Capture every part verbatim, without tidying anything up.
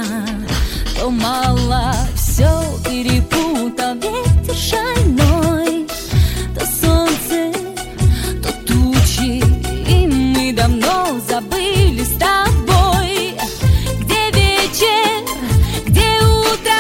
то мало, все перепутал ветер шальной, то солнце, то тучи, и мы давно забыли с тобой, где вечер, где утро.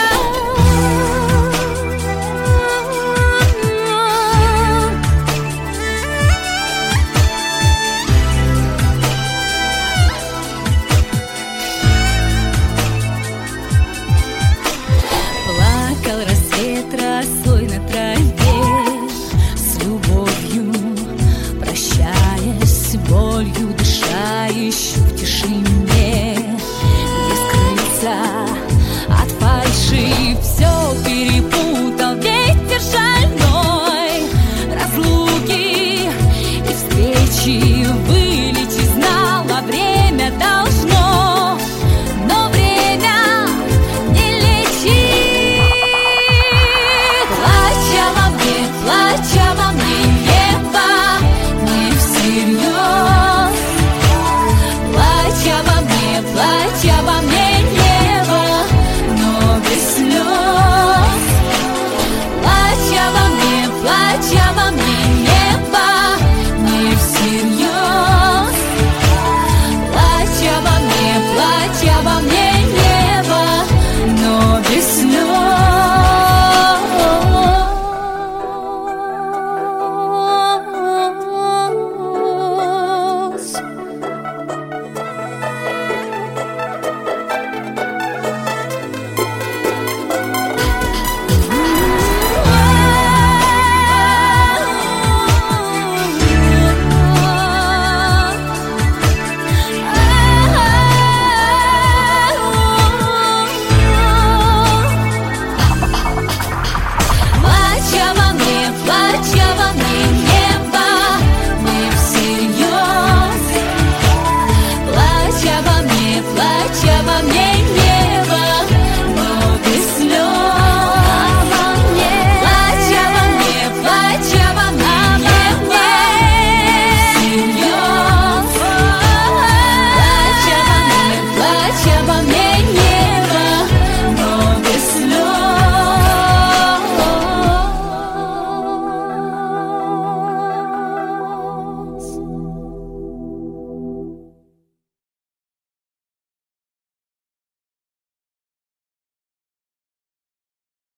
Плакал рассвет росой на траве, с любовью прощаясь, болью дыша, ищу в тишине, где скрыться от фальши, все перепутать.